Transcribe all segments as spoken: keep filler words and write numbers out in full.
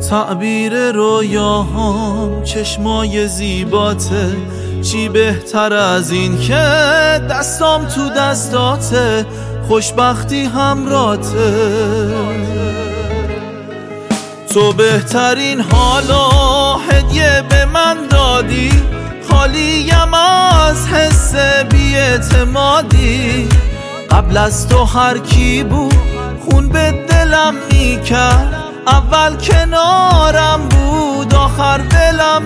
تعبیر رویاهام چشمای زیباته، چی بهتر از این که دستام تو دستاته، خوشبختی همراته. تو بهترین حالا هدیه به من دادی، خالیم از حس بی‌اعتمادی. قبل از تو هر کی بود خون به دلم میکرد، اول کنارم بود آخر دلم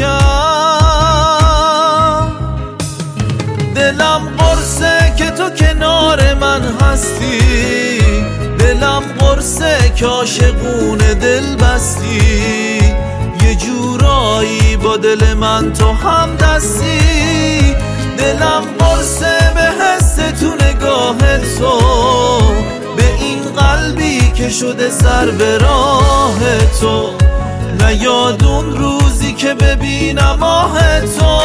میکرد. دلم قرصه که تو کنار من هستی، دلم قرصه که عاشقونه دل بستی. یه جورایی با دل من تو هم دستی، دلم قرصه به حس تو نگاه تو، به این قلبی که شده سر به راه تو. نیاد اون روزی که ببینم ماه تو.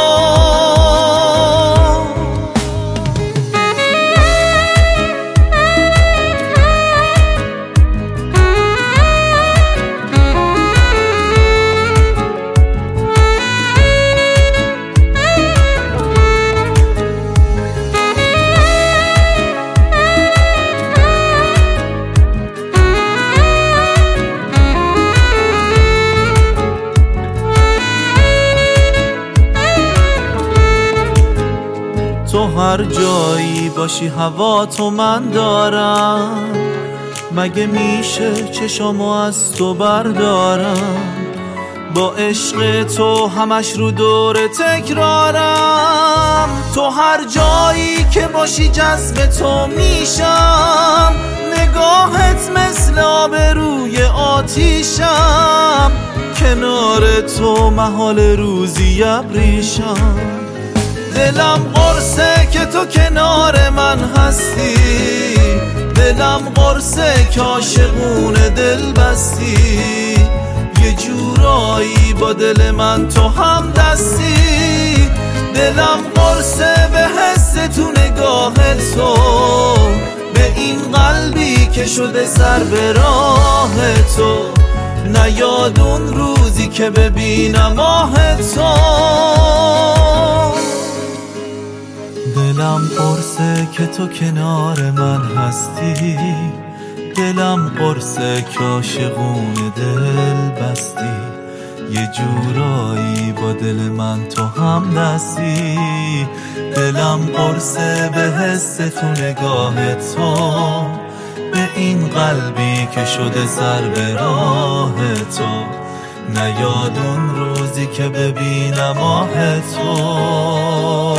تو هر جایی باشی هوا تو من دارم، مگه میشه چشامو از تو بردارم؟ با عشق تو همش رو دور تکرارم. تو هر جایی که باشی جذب تو میشم، نگاهت مثل آب روی آتیشم. کنار تو محال روزی ابریشم. دلم قرصه که تو کنار من هستی، دلم قرصه که عاشقونه دل بستی. یه جورایی با دل من تو هم دستی، دلم قرصه به حس تو نگاه تو، به این قلبی که شده سر به راه تو. نیاد اون روزی که ببینم ماه تو. دلم قرصه که تو کنار من هستی، دلم قرصه که عاشقونه دل بستی. یه جورایی با دل من تو هم دستی، دلم قرصه به حس تو نگاه تو، به این قلبی که شده سر به راه تو. نیاد اون روزی که ببینم ماه تو.